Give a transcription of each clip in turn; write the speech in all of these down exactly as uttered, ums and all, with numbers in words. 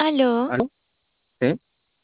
Aló, ¿Aló? Sí,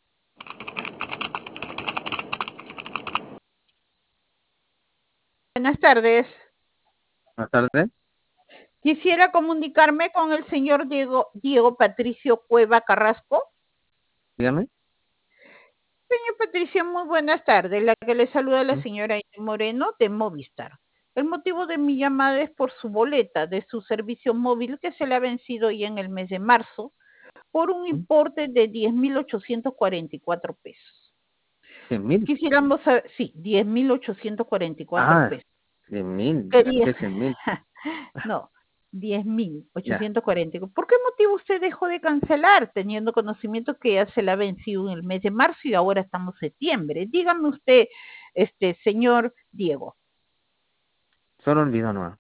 Buenas tardes. buenas tardes. Quisiera comunicarme con el señor Diego, Diego Patricio Cueva Carrasco. Dígame. Señor Patricio, muy buenas tardes. La que le saluda la Mm, señora Moreno de Movistar. El motivo de mi llamada es por su boleta de su servicio móvil que se le ha vencido ya en el mes de marzo por un mm. importe de diez mil ochocientos cuarenta y cuatro pesos. ¿Cien mil? Quisiéramos saber, sí, diez mil ochocientos cuarenta y cuatro Ah, pesos. cien mil. Quería, ¿Qué cien mil? no, diez mil Ya. ochocientos cuarenta. ¿Por qué motivo usted dejó de cancelar, teniendo conocimiento que ya se la ha vencido en el mes de marzo y ahora estamos en septiembre? Dígame usted, este señor Diego, Solo olvidó nomás.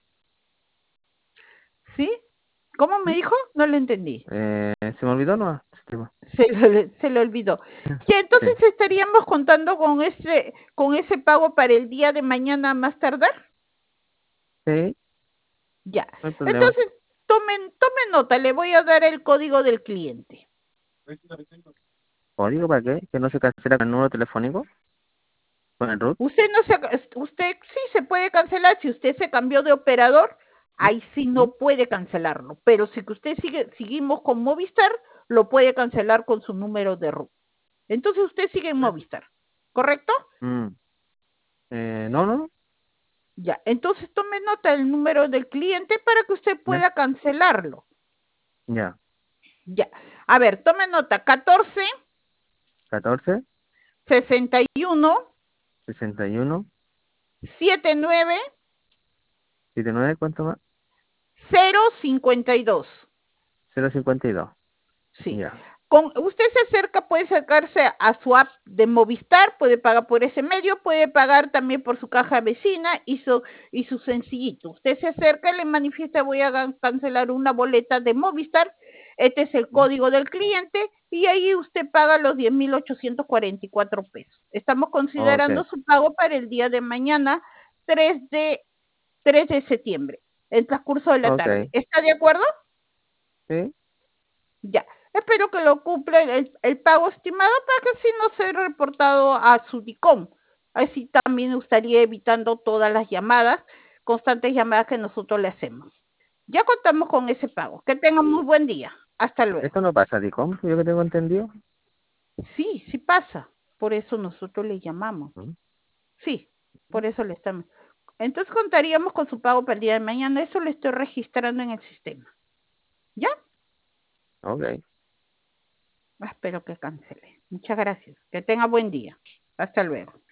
¿sí? ¿Cómo me ¿Mm? dijo? No lo entendí. Eh, se me olvidó nomás. ese tema. Se lo, se lo olvidó. Y Sí. entonces estaríamos contando con ese, con ese pago para el día de mañana más tardar. Sí, Ya. no hay problema. Entonces, tomen, tomen nota, le voy a dar el código del cliente. ¿Código para qué? ¿Que no se cancela con el número telefónico? ¿Con el root? Usted no se, usted sí se puede cancelar si usted se cambió de operador, ¿Mm? ahí sí ¿Mm? no puede cancelarlo, pero si usted sigue, seguimos con Movistar, lo puede cancelar con su número de root. Entonces usted sigue en Movistar, ¿correcto? Mm. Eh, no, no, no. Ya, entonces tome nota del número del cliente para que usted Ya, pueda cancelarlo. ya. Ya, a ver, tome nota, catorce, catorce, sesenta y uno, sesenta y uno, setenta y nueve, setenta y nueve, ¿cuánto más? cero cincuenta y dos. Cero cincuenta y dos. Sí. Ya. Con, usted se acerca, puede acercarse a su app de Movistar, puede pagar por ese medio, puede pagar también por su caja vecina y su, y su sencillito. Usted se acerca, le manifiesta, voy a cancelar una boleta de Movistar, este es el ¿Mm? código del cliente y ahí usted paga los diez mil ochocientos cuarenta y cuatro pesos. Estamos considerando Ok, su pago para el día de mañana, tres de, tres de septiembre, el transcurso de la tarde. ok. ¿Está de acuerdo? Sí, Ya, espero que lo cumpla el, el pago estimado para que así no sea reportado a su DICOM. Así también estaría evitando todas las llamadas, constantes llamadas que nosotros le hacemos. Ya contamos con ese pago. Que tengan muy buen día. Hasta luego. esto no pasa, Dicom, yo que tengo entendido. Sí, sí pasa. Por eso nosotros le llamamos. ¿Mm? Sí, por eso le estamos. Entonces contaríamos con su pago para el día de mañana. Eso lo estoy registrando en el sistema. ¿Ya? Ok. Espero que cancele. Muchas gracias. Que tenga buen día. Hasta luego.